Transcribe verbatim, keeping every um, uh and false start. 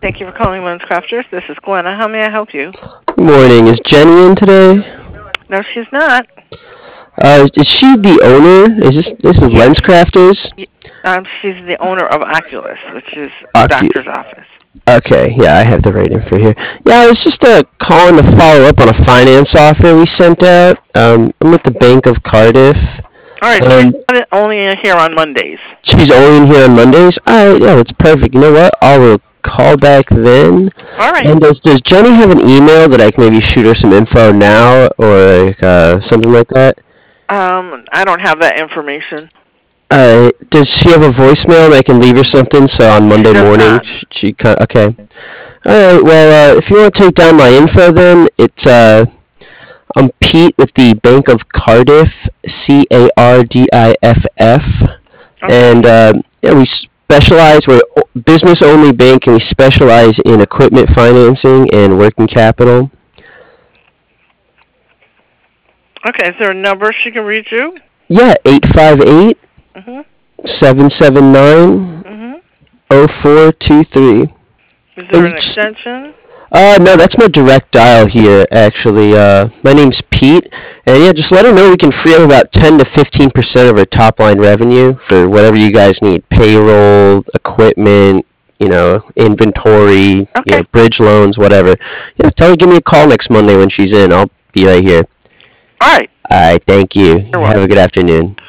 Thank you for calling Lens Crafters. This is Glenna. How may I help you? Good morning. Is Jenny in today? No, she's not. Uh, is she the owner? Is this this is Yes. Lens Crafters? Um, she's the owner of Oculus, which is the Ocu- doctor's office. okay, yeah, I have the right info here. Yeah, I was just uh, calling to follow up on a finance offer we sent out. Um, I'm with the Bank of Cardiff. All right, Um, she's not only here on Mondays. she's only in here on Mondays. All right, yeah, that's perfect. You know what? I will call back then. All right. And does does Jenny have an email that I can maybe shoot her some info now or like, uh, something like that? Um, I don't have that information. Uh, does she have a voicemail that I can leave her something so on Monday does morning not. she, she can, okay. Alright, well, uh, if you want to take down my info then, it's, uh, I'm Pete with the Bank of Cardiff, C A R D I F F, Okay. and, uh, yeah, we specialize, we're a business-only bank, and we specialize in equipment financing and working capital. Okay, is there a number she can reach you? Yeah, eight five eight, Mhm. seven seven nine, Mhm. oh four two three. Is there an extension? Uh, no, that's my direct dial here, actually. Uh, my name's Pete, and yeah, just let her know we can free up about ten to fifteen percent of our top line revenue for whatever you guys need. Payroll, equipment, you know, inventory, Okay. you know, bridge loans, whatever. Yeah, tell her give me a call next Monday when she's in. I'll be right here. All right. Alright, thank you. You're Have a good afternoon.